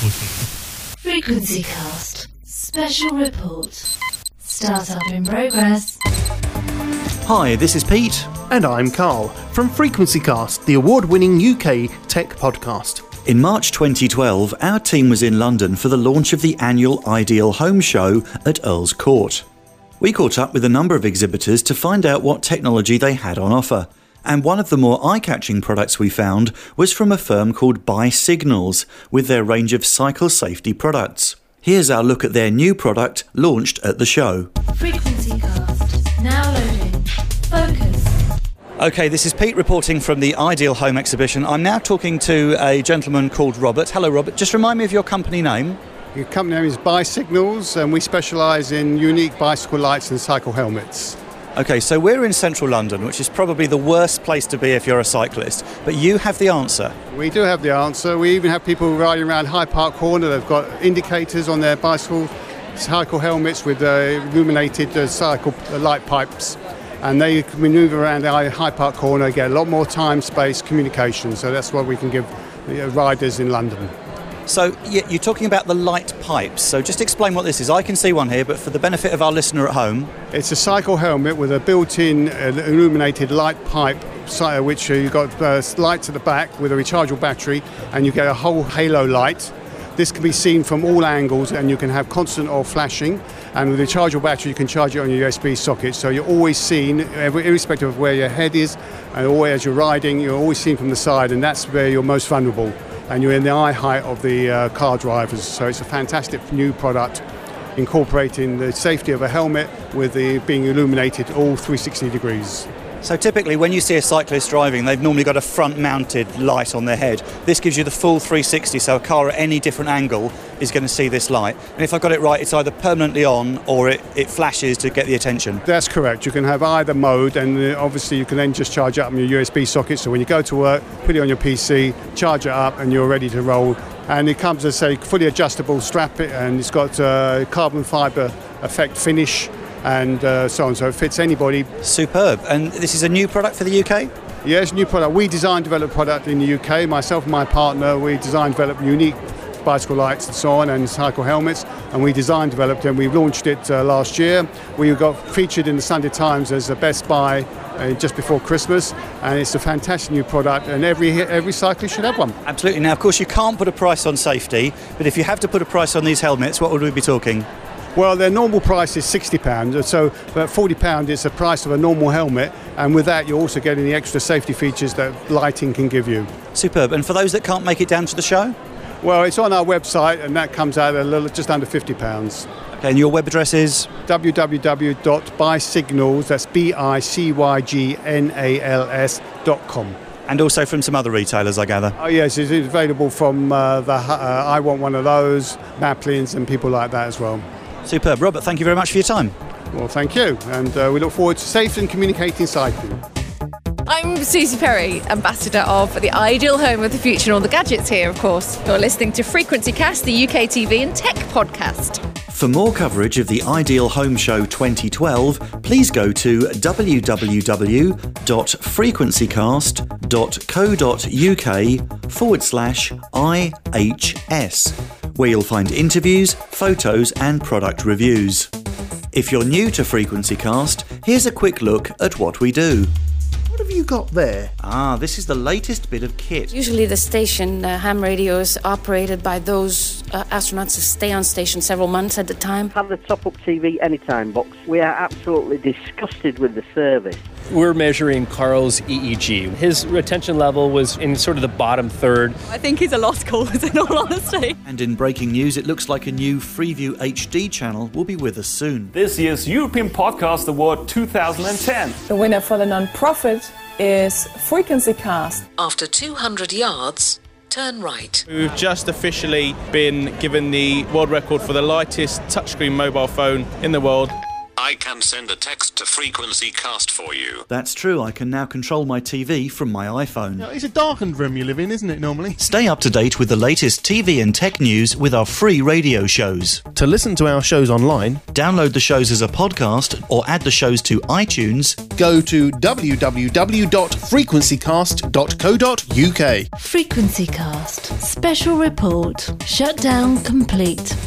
Frequency Cast Special Report. Startup in progress. Hi, this is Pete. And I'm Carl from Frequency Cast, the award-winning UK tech podcast. In March 2012, our team was in London for the launch of the annual Ideal Home Show at Earl's Court. We caught up with a number of exhibitors to find out what technology they had on offer. And one of the more eye-catching products we found was from a firm called BySignals, with their range of cycle safety products. Here's our look at their new product launched at the show. Frequency Cast. Now loading. Focus. OK, this is Pete reporting from the Ideal Home exhibition. I'm now talking to a gentleman called Robert. Hello, Robert. Just remind me of your company name. Your company name is BySignals, and we specialise in unique bicycle lights and cycle helmets. OK, so we're in central London, which is probably the worst place to be if you're a cyclist. But you have the answer. We do have the answer. We even have people riding around Hyde Park Corner. They've got indicators on their bicycle cycle helmets with illuminated cycle light pipes. And they can manoeuvre around the Hyde Park Corner, get a lot more time, space, communication. So that's what we can give riders in London. So you're talking about the light pipes. So just explain what this is. I can see one here, but for the benefit of our listener at home. It's a cycle helmet with a built-in illuminated light pipe, which you've got lights at the back with a rechargeable battery, and you get a whole halo light. This can be seen from all angles, and you can have constant or flashing. And with a rechargeable battery, you can charge it on your USB socket. So you're always seen, irrespective of where your head is, and always as you're riding, you're always seen from the side, and that's where you're most vulnerable. And you're in the eye height of the car drivers. So it's a fantastic new product, incorporating the safety of a helmet with the being illuminated all 360 degrees. So typically when you see a cyclist driving, they've normally got a front-mounted light on their head. This gives you the full 360, so a car at any different angle is going to see this light. And if I got it right, it's either permanently on or it flashes to get the attention. That's correct. You can have either mode, and obviously you can then just charge it up on your USB socket. So when you go to work, put it on your PC, charge it up, and you're ready to roll. And it comes as a fully adjustable strap, and it's got carbon fibre effect finish, and so on, so it fits anybody. Superb. And this is a new product for the UK? Yes, new product. We design develop product in the UK. Myself and my partner, we design develop unique bicycle lights and so on, and cycle helmets, and we design developed them. We launched it last year. We got featured in the Sunday Times as the Best Buy just before Christmas, and it's a fantastic new product, and every cyclist should have one. Absolutely. Now, of course, you can't put a price on safety, but if you have to put a price on these helmets, what would we be talking? Well, their normal price is £60, so about £40 is the price of a normal helmet, and with that you're also getting the extra safety features that lighting can give you. Superb. And for those that can't make it down to the show? Well, it's on our website, and that comes out just under £50. Okay, and your web address is? www.bysignals, that's BICYGNALS.com. And also from some other retailers, I gather. Oh yes, it's available from I Want One of Those, Maplins, and people like that as well. Superb. Robert, thank you very much for your time. Well, thank you, and we look forward to safe and communicating cycling. I'm Susie Perry, ambassador of the Ideal Home of the Future and all the gadgets here, of course. You're listening to Frequency Cast, the UK TV and tech podcast. For more coverage of the Ideal Home Show 2012, please go to www.frequencycast.co.uk/IHS, where you'll find interviews, photos and product reviews. If you're new to Frequency Cast, here's a quick look at what we do. What have you got there? This is the latest bit of kit. Usually the station, ham radio, is operated by those astronauts who stay on station several months at a time. Have the top-up TV anytime box. We are absolutely disgusted with the service. We're measuring Carl's EEG. His retention level was in sort of the bottom third. I think he's a lost cause, in all honesty. And in breaking news, it looks like a new Freeview HD channel will be with us soon. This year's European Podcast Award 2010. The winner for the non-profit is Frequency Cast. After 200 yards, turn right. We've just officially been given the world record for the lightest touchscreen mobile phone in the world. I can send a text to Frequency Cast for you. That's true, I can now control my TV from my iPhone. It's a darkened room you live in, isn't it, normally? Stay up to date with the latest TV and tech news with our free radio shows. To listen to our shows online, download the shows as a podcast or add the shows to iTunes. Go to www.frequencycast.co.uk. Frequency Cast. Special report. Shutdown complete.